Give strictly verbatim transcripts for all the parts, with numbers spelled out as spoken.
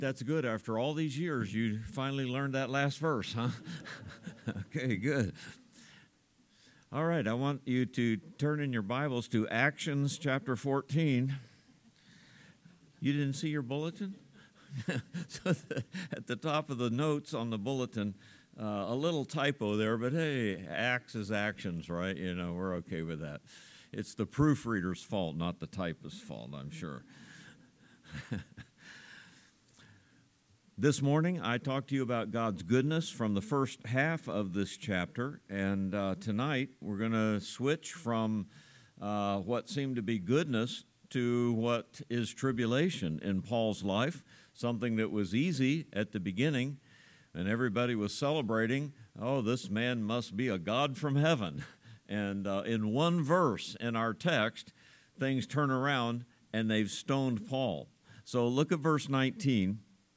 That's good. After all these years, you finally learned that last verse, huh? Okay, good. All right, I want you to turn in your Bibles to Actions chapter fourteen. You didn't see your bulletin? So the, at the top of the notes on the bulletin, uh, a little typo there, but hey, acts is actions, right? You know, we're okay with that. It's the proofreader's fault, not the typist's fault, I'm sure. This morning, I talked to you about God's goodness from the first half of this chapter, and uh, tonight we're going to switch from uh, what seemed to be goodness to what is tribulation in Paul's life, something that was easy at the beginning, and everybody was celebrating, oh, this man must be a God from heaven. And uh, in one verse in our text, things turn around, and they've stoned Paul. So look at verse nineteen.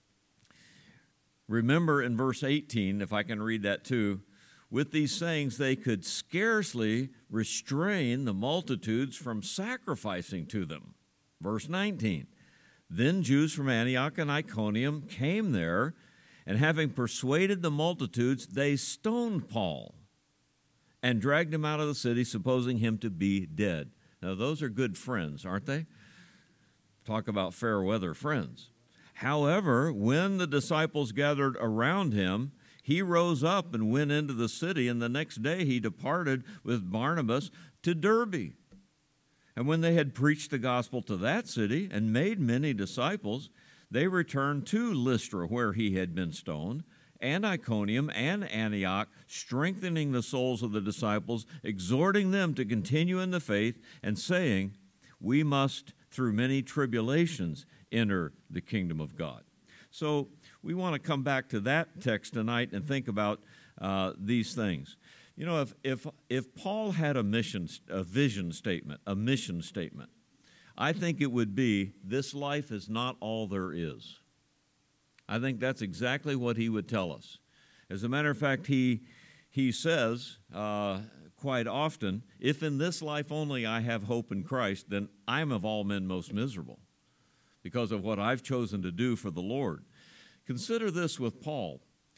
Remember in verse eighteen, if I can read that too, with these sayings they could scarcely restrain the multitudes from sacrificing to them. Verse nineteen, then Jews from Antioch and Iconium came there, and having persuaded the multitudes, they stoned Paul and dragged him out of the city, supposing him to be dead. Now those are good friends, aren't they? Talk about fair weather friends. However, when the disciples gathered around him, he rose up and went into the city, and the next day he departed with Barnabas to Derbe. And when they had preached the gospel to that city and made many disciples, they returned to Lystra, where he had been stoned, and Iconium and Antioch, strengthening the souls of the disciples, exhorting them to continue in the faith, and saying, we must, through many tribulations, enter the kingdom of God. So we want to come back to that text tonight and think about uh, these things. You know, if if if Paul had a mission, a vision statement, a mission statement, I think it would be, this life is not all there is. I think that's exactly what he would tell us. As a matter of fact, he he says uh, quite often, if in this life only I have hope in Christ, then I'm of all men most miserable, because of what I've chosen to do for the Lord. Consider this with Paul.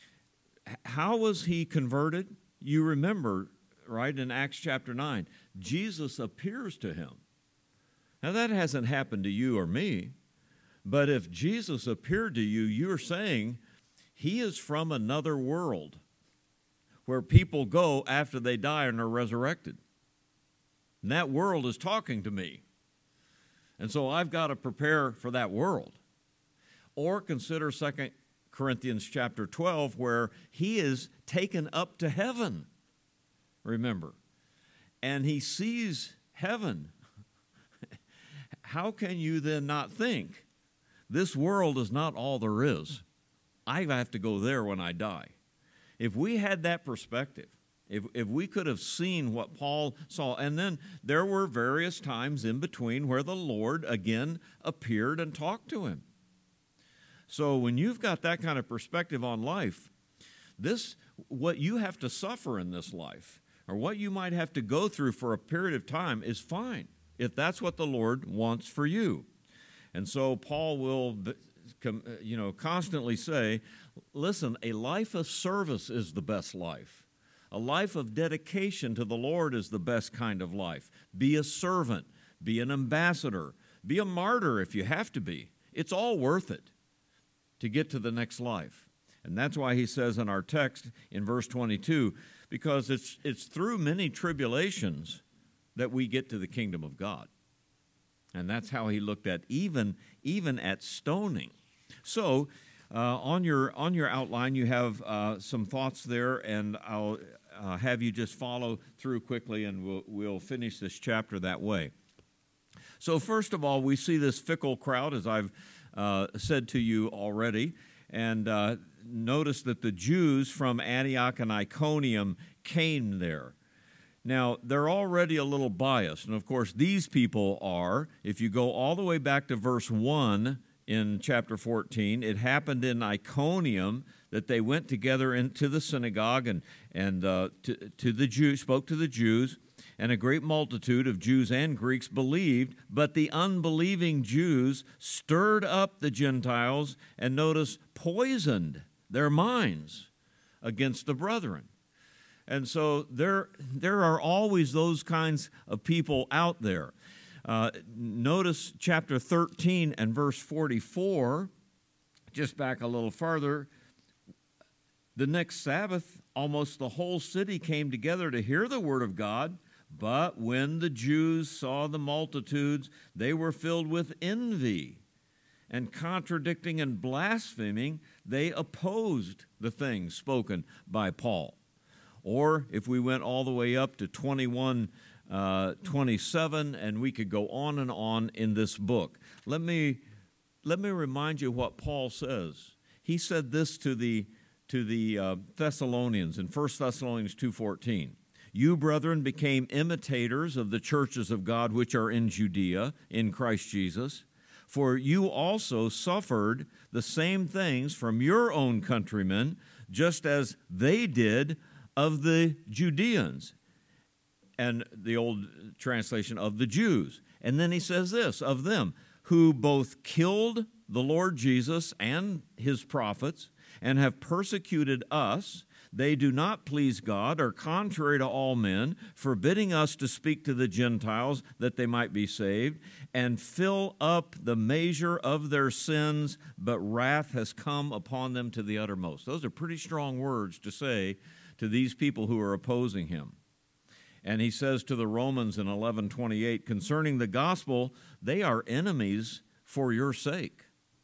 How was he converted? You remember, right, in Acts chapter nine, Jesus appears to him. Now, that hasn't happened to you or me, but if Jesus appeared to you, you're saying he is from another world where people go after they die and are resurrected. And that world is talking to me. And so I've got to prepare for that world. Or consider Second Corinthians chapter twelve, where he is taken up to heaven, remember, and he sees heaven. How can you then not think, this world is not all there is? I have to go there when I die. If we had that perspective, If if we could have seen what Paul saw, and then there were various times in between where the Lord again appeared and talked to him. So when you've got that kind of perspective on life, this, what you have to suffer in this life, or what you might have to go through for a period of time, is fine, if that's what the Lord wants for you. And so Paul will, you know, constantly say, listen, a life of service is the best life. A life of dedication to the Lord is the best kind of life. Be a servant. Be an ambassador. Be a martyr if you have to be. It's all worth it to get to the next life. And that's why he says in our text in verse twenty-two, because it's it's through many tribulations that we get to the kingdom of God. And that's how he looked at even, even at stoning. So Uh, on your on your outline, you have uh, some thoughts there, and I'll uh, have you just follow through quickly, and we'll we'll finish this chapter that way. So first of all, we see this fickle crowd, as I've uh, said to you already, and uh, notice that the Jews from Antioch and Iconium came there. Now, they're already a little biased, and of course, these people are. If you go all the way back to verse one, in chapter fourteen, it happened in Iconium that they went together into the synagogue and, and uh, to, to the Jews, spoke to the Jews, And a great multitude of Jews and Greeks believed, but the unbelieving Jews stirred up the Gentiles and, notice, poisoned their minds against the brethren. And so there, there are always those kinds of people out there. Uh, notice chapter thirteen and verse forty-four, just back a little farther. The next Sabbath, almost the whole city came together to hear the word of God. But when the Jews saw the multitudes, they were filled with envy, and contradicting and blaspheming, they opposed the things spoken by Paul. Or if we went all the way up to twenty-one, uh, twenty-seven, and we could go on and on in this book. Let me, let me remind you what Paul says. He said this to the, to the uh, Thessalonians in First Thessalonians two fourteen. You, brethren, became imitators of the churches of God which are in Judea, in Christ Jesus. For you also suffered the same things from your own countrymen, just as they did of the Judeans, and the old translation of the Jews. And then he says this, of them, who both killed the Lord Jesus and his prophets, and have persecuted us. They do not please God, are contrary to all men, forbidding us to speak to the Gentiles that they might be saved, and fill up the measure of their sins, but wrath has come upon them to the uttermost. Those are pretty strong words to say to these people who are opposing him. And he says to the Romans in eleven twenty-eight, concerning the gospel, they are enemies for your sake.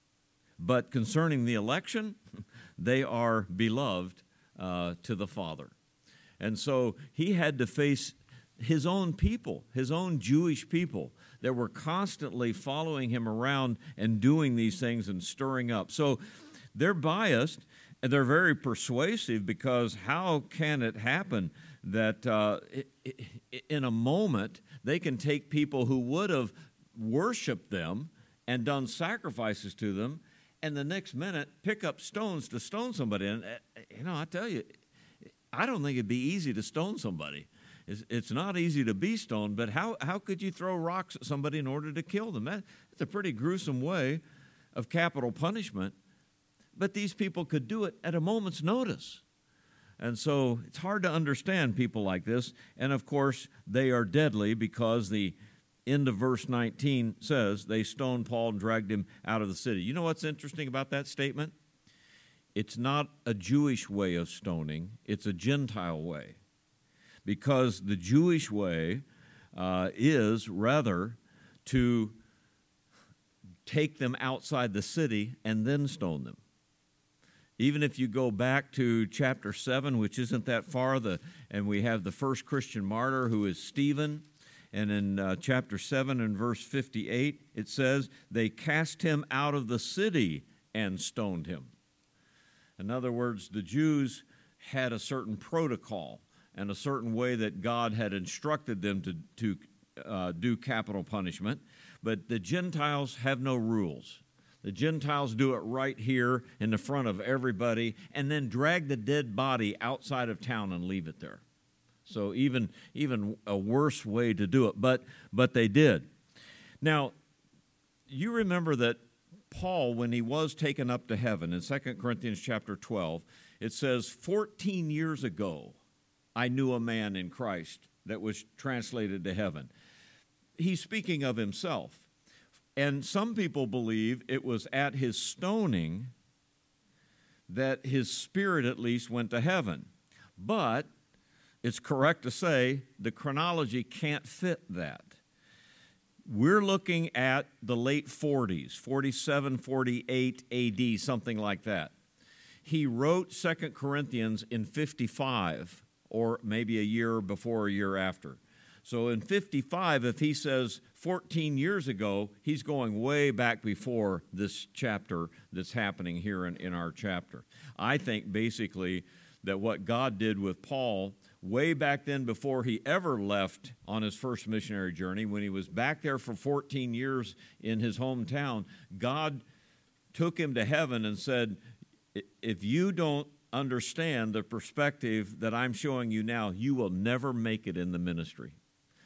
But concerning the election, they are beloved uh, to the Father. And so he had to face his own people, his own Jewish people that were constantly following him around and doing these things and stirring up. So they're biased and they're very persuasive, because how can it happen that uh, in a moment they can take people who would have worshiped them and done sacrifices to them, and the next minute pick up stones to stone somebody? And, you know, I tell you, I don't think it'd be easy to stone somebody. It's, it's not easy to be stoned, but how, how could you throw rocks at somebody in order to kill them? That, that's a pretty gruesome way of capital punishment. But these people could do it at a moment's notice. And so it's hard to understand people like this. And, of course, they are deadly, because the end of verse nineteen says they stoned Paul and dragged him out of the city. You know what's interesting about that statement? It's not a Jewish way of stoning. It's a Gentile way. Because the Jewish way uh, is rather to take them outside the city and then stone them. Even if you go back to chapter seven, which isn't that far, the, and we have the first Christian martyr, who is Stephen. And in uh, chapter seven and verse fifty-eight, it says, they cast him out of the city and stoned him. In other words, the Jews had a certain protocol and a certain way that God had instructed them to, to uh, do capital punishment. But the Gentiles have no rules. The Gentiles do it right here in the front of everybody, and then drag the dead body outside of town and leave it there. So even, even a worse way to do it, but, but they did. Now, you remember that Paul, when he was taken up to heaven, in Second Corinthians chapter twelve, it says, fourteen years ago, I knew a man in Christ that was translated to heaven. He's speaking of himself. And some people believe it was at his stoning that his spirit at least went to heaven. But it's correct to say the chronology can't fit that. We're looking at the late forties, forty-seven, forty-eight A D, something like that. He wrote Second Corinthians in fifty-five, or maybe a year before or a year after. So in fifty-five, if he says fourteen years ago, he's going way back before this chapter that's happening here in, in our chapter. I think basically that what God did with Paul way back then, before he ever left on his first missionary journey, when he was back there for fourteen years in his hometown, God took him to heaven and said, if you don't understand the perspective that I'm showing you now, you will never make it in the ministry.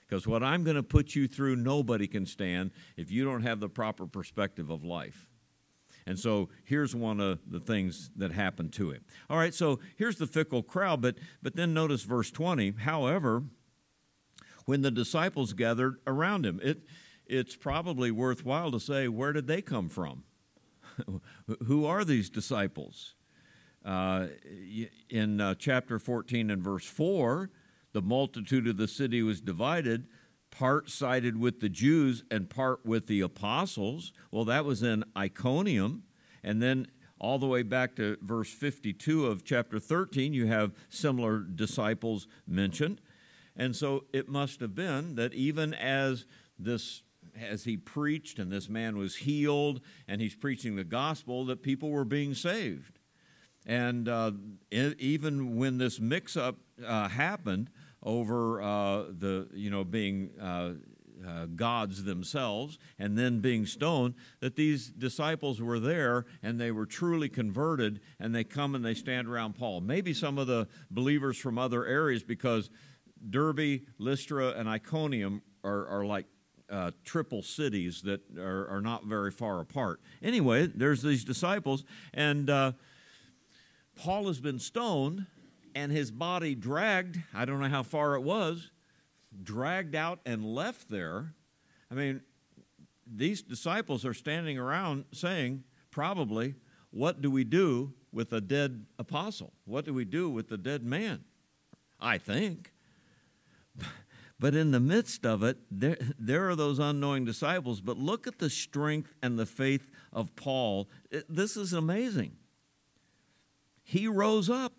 Because what I'm going to put you through, nobody can stand if you don't have the proper perspective of life. And so here's one of the things that happened to him. All right, so here's the fickle crowd, but, but then notice verse twenty. However, when the disciples gathered around him, it, it's probably worthwhile to say, where did they come from? Who are these disciples? Uh, in uh, chapter fourteen and verse four, the multitude of the city was divided. Part sided with the Jews and part with the apostles. Well, that was in Iconium. And then all the way back to verse fifty-two of chapter thirteen, you have similar disciples mentioned. And so it must have been that even as this, as he preached and this man was healed and he's preaching the gospel, that people were being saved. And uh, even when this mix-up uh, happened, over uh, the, you know, being uh, uh, gods themselves and then being stoned, that these disciples were there and they were truly converted, and they come and they stand around Paul. Maybe some of the believers from other areas, because Derbe, Lystra, and Iconium are, are like uh, triple cities that are, are not very far apart. Anyway, there's these disciples, and uh, Paul has been stoned, and his body dragged, I don't know how far it was, dragged out and left there. I mean, these disciples are standing around saying, probably, what do we do with a dead apostle? What do we do with the dead man? I think. But in the midst of it, there, there are those unknowing disciples. But look at the strength and the faith of Paul. It, this is amazing. He rose up.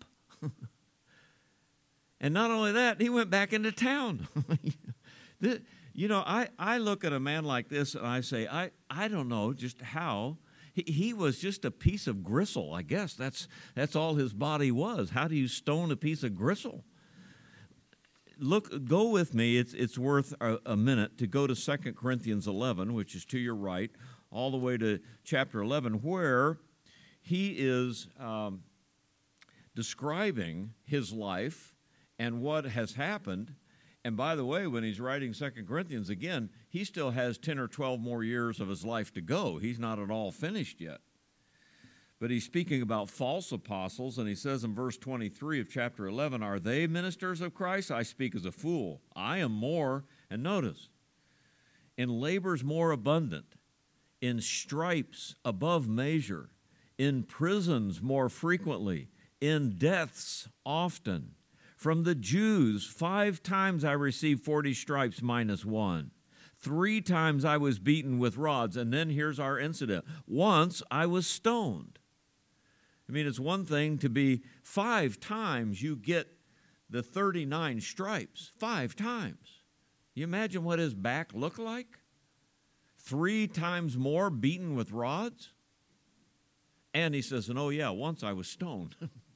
And not only that, he went back into town. You know, I, I look at a man like this and I say, I, I don't know just how. He, he was just a piece of gristle, I guess. That's, that's all his body was. How do you stone a piece of gristle? Look, go with me. It's, it's worth a, a minute to go to Second Corinthians eleven, which is to your right, all the way to chapter eleven, where he is um, describing his life and what has happened. And by the way, when he's writing Second Corinthians again, he still has ten or twelve more years of his life to go. He's not at all finished yet. But he's speaking about false apostles, and he says in verse twenty-three of chapter eleven, are they ministers of Christ? I speak as a fool. I am more, and notice, in labors more abundant, in stripes above measure, in prisons more frequently, in deaths often. From the Jews, five times I received forty stripes minus one. Three times I was beaten with rods. And then here's our incident. Once I was stoned. I mean, it's one thing to be five times you get the thirty-nine stripes. Five times. You imagine what his back looked like? Three times more beaten with rods? And he says, and oh yeah, once I was stoned.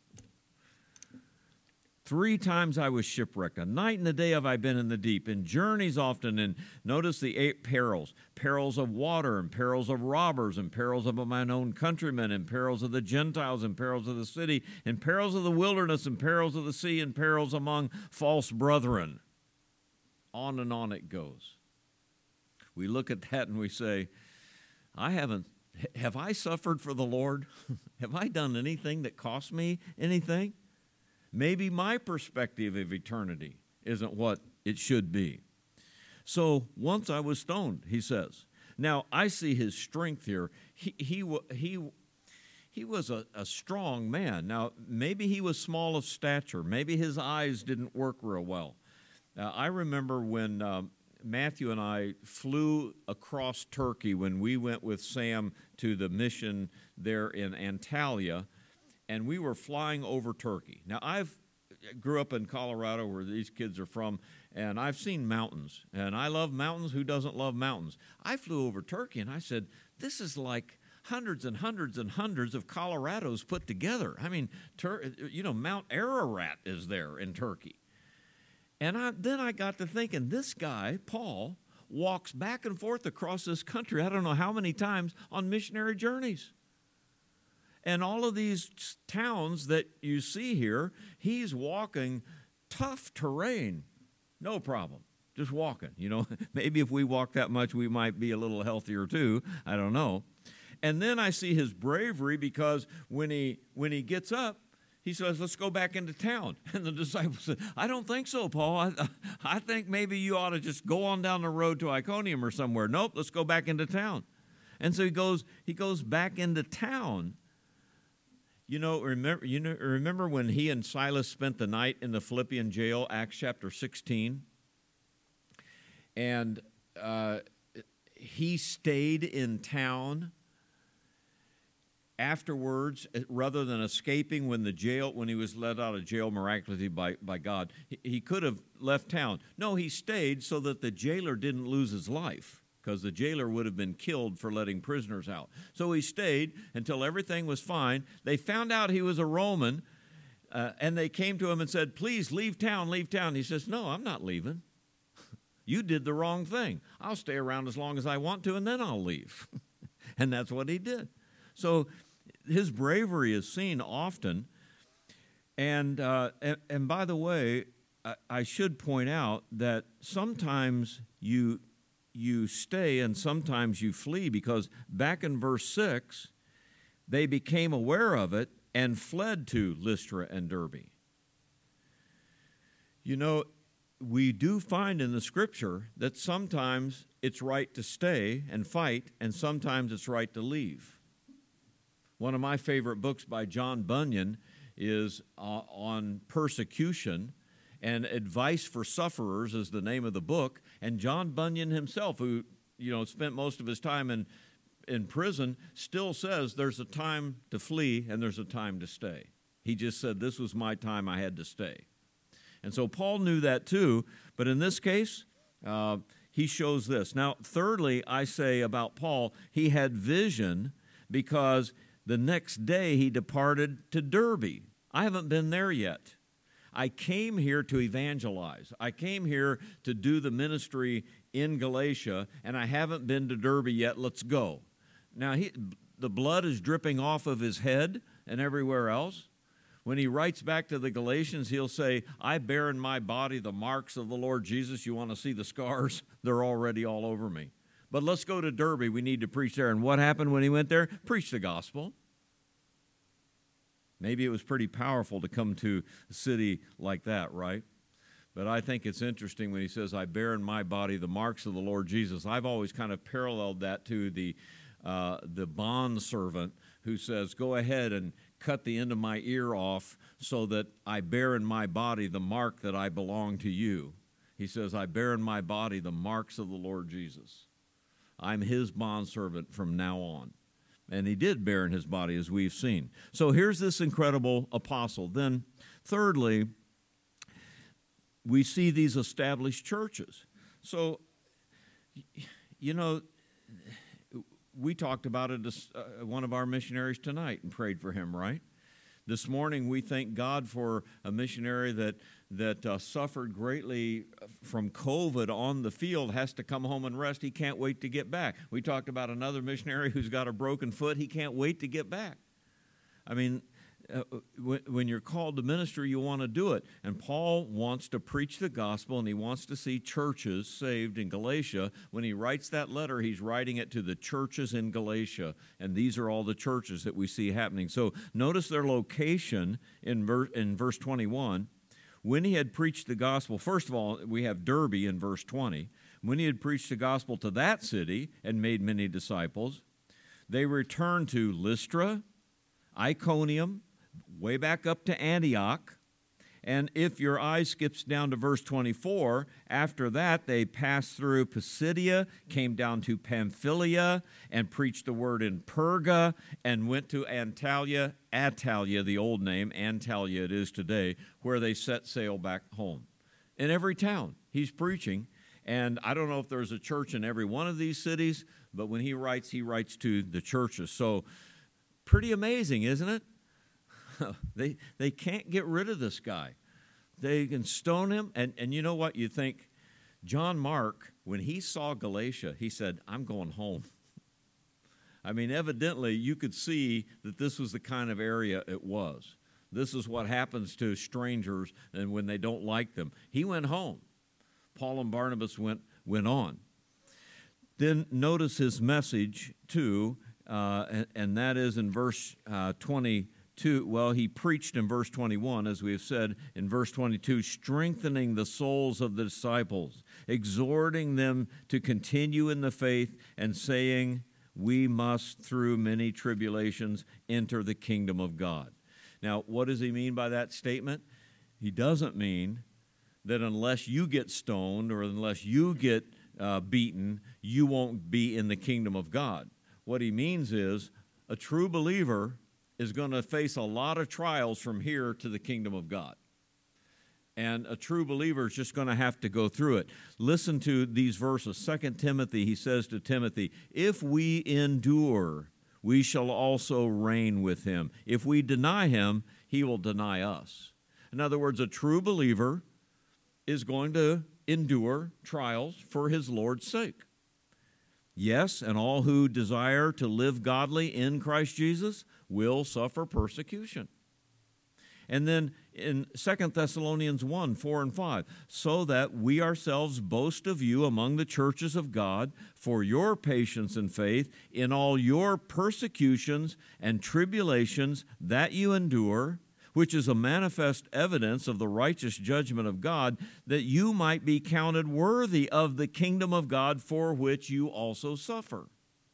Three times I was shipwrecked. A night and a day have I been in the deep, in journeys often. And notice the eight perils. Perils of water, and perils of robbers, and perils of mine own countrymen, and perils of the Gentiles, and perils of the city, and perils of the wilderness, and perils of the sea, and perils among false brethren. On and on it goes. We look at that and we say, I haven't, have I suffered for the Lord? Have I done anything that cost me anything? Maybe my perspective of eternity isn't what it should be. So once I was stoned, he says. Now, I see his strength here. He, he, he, he was a, a strong man. Now, maybe he was small of stature. Maybe his eyes didn't work real well. Uh, I remember when um, Matthew and I flew across Turkey when we went with Sam to the mission there in Antalya, and we were flying over Turkey. Now, I've grew up in Colorado where these kids are from, and I've seen mountains, and I love mountains. Who doesn't love mountains? I flew over Turkey, and I said, this is like hundreds and hundreds and hundreds of Colorados put together. I mean, Tur- you know, Mount Ararat is there in Turkey. And I, then I got to thinking, this guy, Paul, walks back and forth across this country, I don't know how many times, on missionary journeys. And all of these towns that you see here, he's walking tough terrain, no problem. just walking. You know, maybe if we walk that much, we might be a little healthier too. I don't know. And then I see his bravery, because when he when he gets up, he says, let's go back into town. And the disciples said, I don't think so, Paul. I, I think maybe you ought to just go on down the road to Iconium or somewhere. Nope, let's go back into town. And so he goes he goes back into town. You know, remember, you know, remember when he and Silas spent the night in the Philippian jail, Acts chapter sixteen? And uh, he stayed in town afterwards, rather than escaping when the jail, when he was let out of jail miraculously by, by God. He, he could have left town. No, he stayed so that the jailer didn't lose his life, because the jailer would have been killed for letting prisoners out. So he stayed until everything was fine. They found out he was a Roman, uh, and they came to him and said, please leave town, leave town. He says, no, I'm not leaving. You did the wrong thing. I'll stay around as long as I want to, and then I'll leave. And that's what he did. So his bravery is seen often. And, uh, and, and by the way, I, I should point out that sometimes you, you stay and sometimes you flee, because back in verse six, they became aware of it and fled to Lystra and Derbe. You know, we do find in the Scripture that sometimes it's right to stay and fight, and sometimes it's right to leave. One of my favorite books by John Bunyan is uh, on persecution, and Advice for Sufferers is the name of the book. And John Bunyan himself, who you know spent most of his time in, in prison, still says there's a time to flee and there's a time to stay. He just said, this was my time, I had to stay. And so Paul knew that too, but in this case, uh, he shows this. Now, thirdly, I say about Paul, he had vision, because the next day he departed to Derbe. I haven't been there yet. I came here to evangelize. I came here to do the ministry in Galatia, and I haven't been to Derbe yet. Let's go. Now, he, the blood is dripping off of his head and everywhere else. When he writes back to the Galatians, he'll say, I bear in my body the marks of the Lord Jesus. You want to see the scars? They're already all over me. But let's go to Derbe. We need to preach there. And what happened when he went there? Preach the gospel. Maybe it was pretty powerful to come to a city like that, right? But I think it's interesting when he says, I bear in my body the marks of the Lord Jesus. I've always kind of paralleled that to the, uh, the bondservant who says, go ahead and cut the end of my ear off so that I bear in my body the mark that I belong to you. He says, I bear in my body the marks of the Lord Jesus. I'm his bondservant from now on. And he did bear in his body, as we've seen. So here's this incredible apostle. Then, thirdly, we see these established churches. So, you know, we talked about it as uh, one of our missionaries tonight and prayed for him, right? This morning we thank God for a missionary that that uh, suffered greatly from COVID on the field, has to come home and rest. He can't wait to get back. We talked about another missionary who's got a broken foot. He can't wait to get back. I mean, uh, when, when you're called to ministry, you want to do it. And Paul wants to preach the gospel, and he wants to see churches saved in Galatia. When he writes that letter, he's writing it to the churches in Galatia, and these are all the churches that we see happening. So notice their location in, ver- in verse twenty-one. When he had preached the gospel, first of all, we have Derbe in verse twenty. When he had preached the gospel to that city and made many disciples, they returned to Lystra, Iconium, way back up to Antioch. And if your eye skips down to verse twenty-four, after that they passed through Pisidia, came down to Pamphylia, and preached the word in Perga, and went to Antalya, Attalia, the old name, Antalya it is today, where they set sail back home. In every town, he's preaching. And I don't know if there's a church in every one of these cities, but when he writes, he writes to the churches. So pretty amazing, isn't it? they they can't get rid of this guy. They can stone him. And, and you know what? You think, John Mark, when he saw Galatia, he said, I'm going home. I mean, evidently, you could see that this was the kind of area it was. This is what happens to strangers and when they don't like them. He went home. Paul and Barnabas went, went on. Then notice his message, too, uh, and, and that is in verse uh, twenty-two. Well, he preached in verse twenty-one, as we have said, in verse twenty-two, strengthening the souls of the disciples, exhorting them to continue in the faith, and saying, we must, through many tribulations, enter the kingdom of God. Now, what does he mean by that statement? He doesn't mean that unless you get stoned or unless you get uh, beaten, you won't be in the kingdom of God. What he means is a true believer is going to face a lot of trials from here to the kingdom of God. And a true believer is just going to have to go through it. Listen to these verses. Second Timothy, he says to Timothy, if we endure, we shall also reign with him. If we deny him, he will deny us. In other words, a true believer is going to endure trials for his Lord's sake. Yes, and all who desire to live godly in Christ Jesus will suffer persecution. And then in Second Thessalonians one, four and five, so that we ourselves boast of you among the churches of God for your patience and faith in all your persecutions and tribulations that you endure, which is a manifest evidence of the righteous judgment of God, that you might be counted worthy of the kingdom of God for which you also suffer.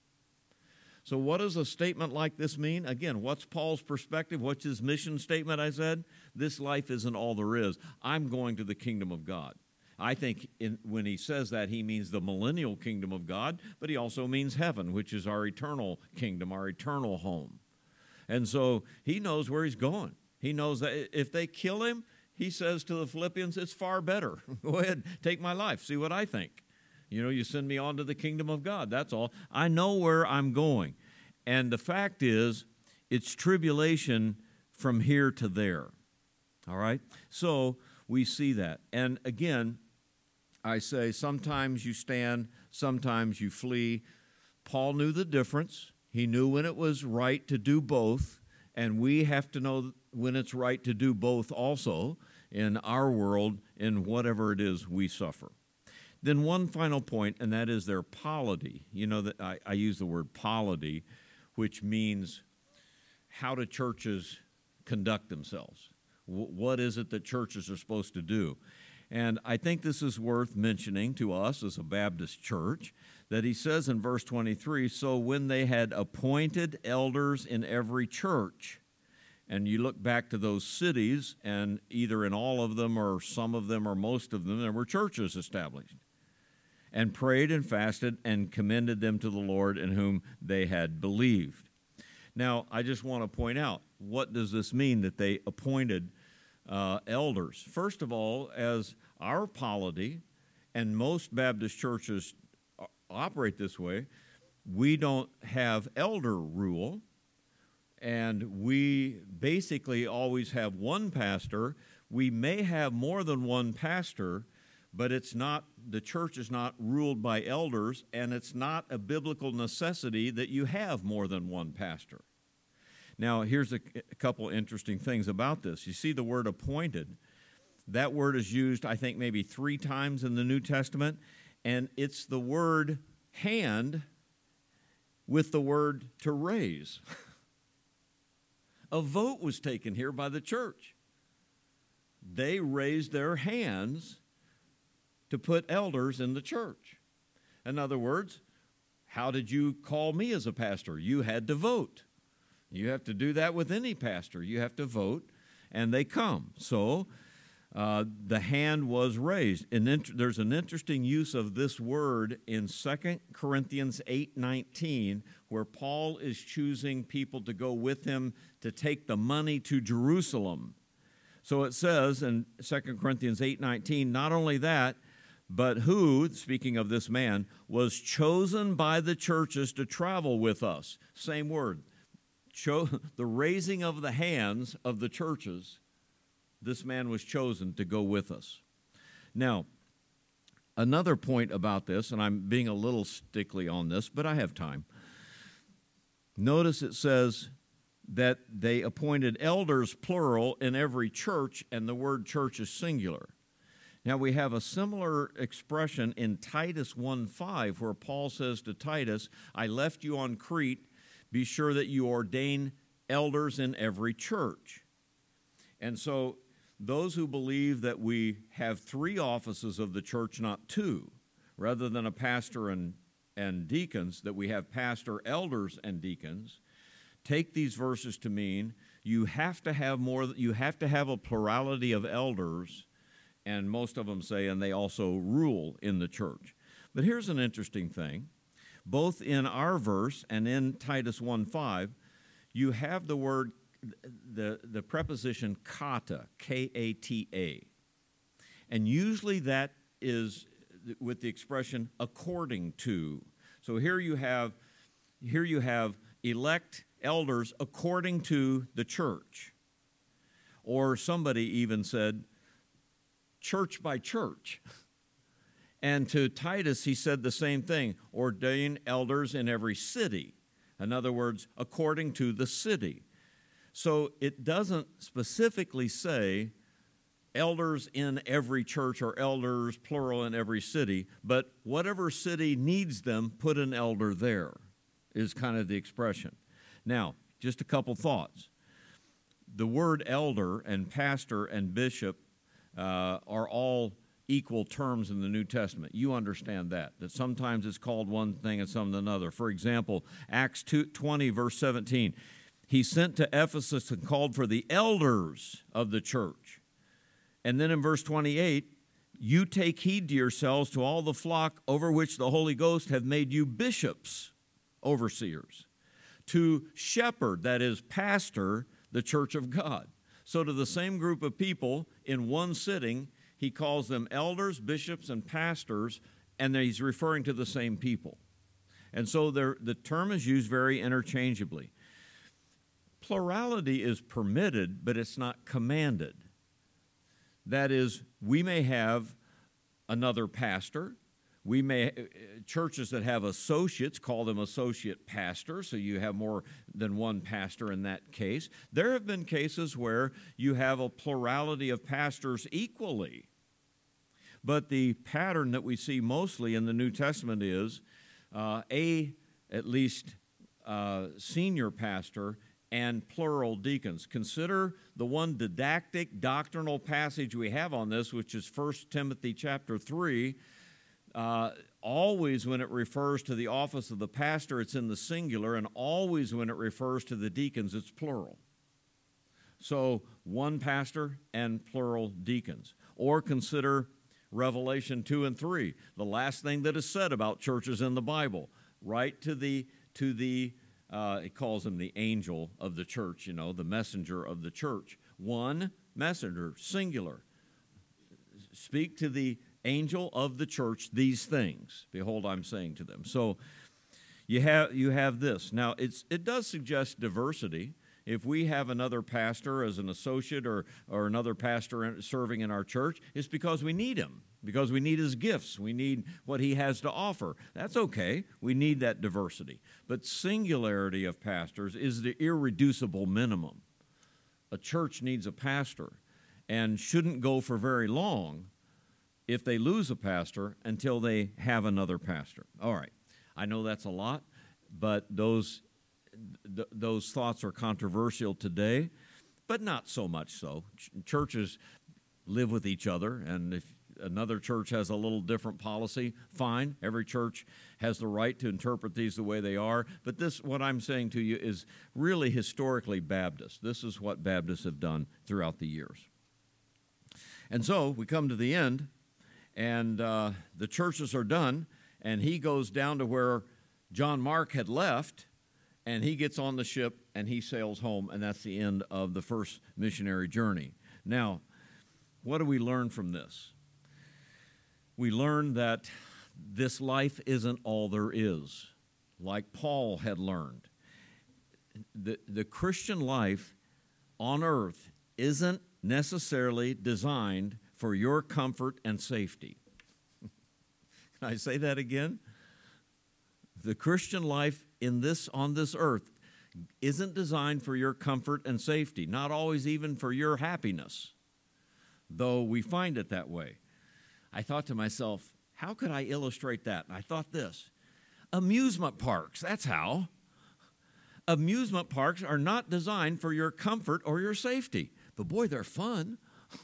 So what does a statement like this mean? Again, what's Paul's perspective? What's his mission statement, I said? This life isn't all there is. I'm going to the kingdom of God. I think in, when he says that, he means the millennial kingdom of God, but he also means heaven, which is our eternal kingdom, our eternal home. And so he knows where he's going. He knows that if they kill him, he says to the Philippians, it's far better. Go ahead, take my life, see what I think. You know, you send me on to the kingdom of God, that's all. I know where I'm going. And the fact is, it's tribulation from here to there. All right? So we see that. And again, I say sometimes you stand, sometimes you flee. Paul knew the difference. He knew when it was right to do both. And we have to know when it's right to do both also in our world, in whatever it is we suffer. Then one final point, and that is their polity. You know, that I, I use the word polity, which means how do churches conduct themselves? W- what is it that churches are supposed to do? And I think this is worth mentioning to us as a Baptist church, that he says in verse twenty-three, so when they had appointed elders in every church, and you look back to those cities, and either in all of them or some of them or most of them, there were churches established, and prayed and fasted and commended them to the Lord in whom they had believed. Now, I just want to point out, what does this mean that they appointed uh, elders? First of all, as our polity, and most Baptist churches operate this way, we don't have elder rule, and we basically always have one pastor. We may have more than one pastor, but it's not, the church is not ruled by elders, and it's not a biblical necessity that you have more than one pastor. Now, here's a, a couple interesting things about this. You see the word appointed. That word is used, I think, maybe three times in the New Testament, and it's the word hand with the word to raise. A vote was taken here by the church. They raised their hands to put elders in the church. In other words, how did you call me as a pastor? You had to vote. You have to do that with any pastor. You have to vote, and they come. So uh, the hand was raised. And int- there's an interesting use of this word in Second Corinthians eight nineteen, where Paul is choosing people to go with him to take the money to Jerusalem. So it says in Second Corinthians eight nineteen, not only that, but who, speaking of this man, was chosen by the churches to travel with us. Same word. Cho- the raising of the hands of the churches, this man was chosen to go with us. Now, another point about this, and I'm being a little stickly on this, but I have time. Notice it says that they appointed elders, plural, in every church, and the word church is singular. Now, we have a similar expression in Titus one five, where Paul says to Titus, I left you on Crete, be sure that you ordain elders in every church. And so those who believe that we have three offices of the church, not two, rather than a pastor and, and deacons, that we have pastor, elders, and deacons, take these verses to mean you have to have more, you have to have a plurality of elders, and most of them say, and they also rule in the church. But here's an interesting thing. Both in our verse and in Titus one five, you have the word, the, the preposition kata, K A T A. And usually that is with the expression according to. So here you have, here you have elect elders according to the church. Or somebody even said, church by church. And to Titus, he said the same thing, ordain elders in every city. In other words, according to the city. So it doesn't specifically say elders in every church or elders, plural, in every city, but whatever city needs them, put an elder there, is kind of the expression. Now, just a couple thoughts. The word elder and pastor and bishop uh, are all equal terms in the New Testament. You understand that, that sometimes it's called one thing and some another. For example, Acts twenty, verse seventeen, he sent to Ephesus and called for the elders of the church. And then in verse twenty-eight, you take heed to yourselves to all the flock over which the Holy Ghost have made you bishops, overseers, to shepherd, that is, pastor, the church of God. So to the same group of people in one sitting, he calls them elders, bishops, and pastors, and he's referring to the same people. And so the term is used very interchangeably. Plurality is permitted, but it's not commanded. That is, we may have another pastor. We may, churches that have associates call them associate pastors, so you have more than one pastor in that case. There have been cases where you have a plurality of pastors equally. But the pattern that we see mostly in the New Testament is uh, a, at least, uh, senior pastor and plural deacons. Consider the one didactic doctrinal passage we have on this, which is First Timothy chapter three. Uh, always when it refers to the office of the pastor, it's in the singular, and always when it refers to the deacons, it's plural. So one pastor and plural deacons. Or consider Revelation two and three, the last thing that is said about churches in the Bible. Right to the, to the uh, it calls him the angel of the church, you know, the messenger of the church. One messenger, singular. Speak to the angel of the church these things. Behold, I'm saying to them. So you have you have this. Now, it's it does suggest diversity. If we have another pastor as an associate or, or another pastor serving in our church, it's because we need him, because we need his gifts. We need what he has to offer. That's okay. We need that diversity. But singularity of pastors is the irreducible minimum. A church needs a pastor and shouldn't go for very long if they lose a pastor until they have another pastor. All right. I know that's a lot, but those th- those thoughts are controversial today, but not so much so. Ch- churches live with each other, and if another church has a little different policy, fine. Every church has the right to interpret these the way they are, but this, what I'm saying to you, is really historically Baptist. This is what Baptists have done throughout the years. And so we come to the end, and uh, the churches are done, and he goes down to where John Mark had left, and he gets on the ship, and he sails home, and that's the end of the first missionary journey. Now, what do we learn from this? We learn that this life isn't all there is, like Paul had learned. The, the Christian life on earth isn't necessarily designed for your comfort and safety. Can I say that again? The Christian life in this on this earth isn't designed for your comfort and safety, not always even for your happiness, though we find it that way. I thought to myself, how could I illustrate that? And I thought this, amusement parks, that's how. Amusement parks are not designed for your comfort or your safety, but boy, they're fun.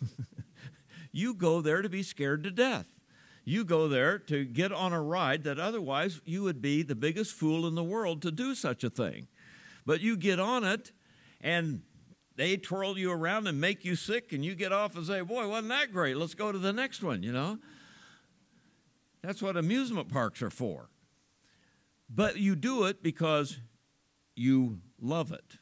You go there to be scared to death. You go there to get on a ride that otherwise you would be the biggest fool in the world to do such a thing. But you get on it, and they twirl you around and make you sick, and you get off and say, boy, wasn't that great? Let's go to the next one, you know. That's what amusement parks are for. But you do it because you love it.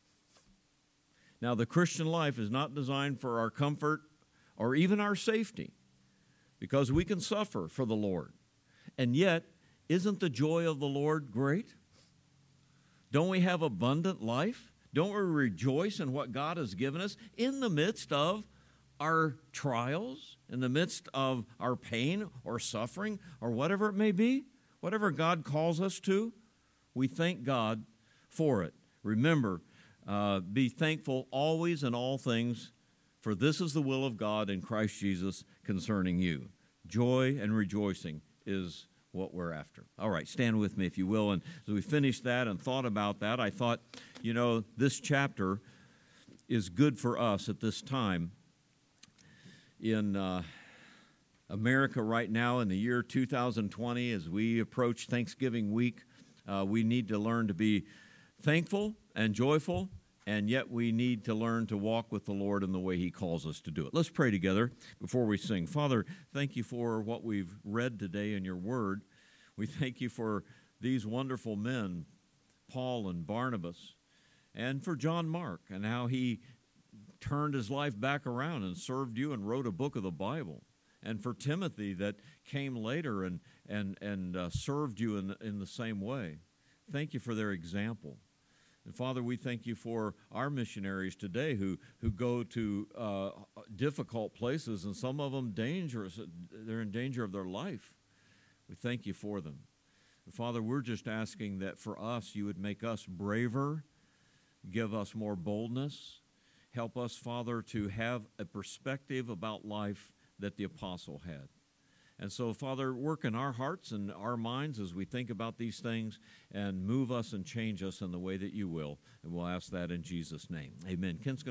Now, the Christian life is not designed for our comfort or even our safety, because we can suffer for the Lord. And yet, isn't the joy of the Lord great? Don't we have abundant life? Don't we rejoice in what God has given us in the midst of our trials, in the midst of our pain or suffering or whatever it may be? Whatever God calls us to, we thank God for it. Remember, uh, be thankful always in all things, for this is the will of God in Christ Jesus concerning you. Joy and rejoicing is what we're after. All right, stand with me if you will. And as we finished that and thought about that, I thought, you know, this chapter is good for us at this time. In uh, America right now, in the year two thousand twenty, as we approach Thanksgiving week, uh, we need to learn to be thankful and joyful, and yet we need to learn to walk with the Lord in the way He calls us to do it. Let's pray together before we sing. Father, thank you for what we've read today in your word. We thank you for these wonderful men, Paul and Barnabas, and for John Mark, and how he turned his life back around and served you and wrote a book of the Bible. And for Timothy that came later and, and, and uh, served you in, in the same way. Thank you for their example. And Father, we thank you for our missionaries today who, who go to uh, difficult places, and some of them dangerous. They're in danger of their life. We thank you for them. And Father, we're just asking that for us, you would make us braver, give us more boldness, help us, Father, to have a perspective about life that the apostle had. And so, Father, work in our hearts and our minds as we think about these things, and move us and change us in the way that you will. And we'll ask that in Jesus' name. Amen. Ken's going to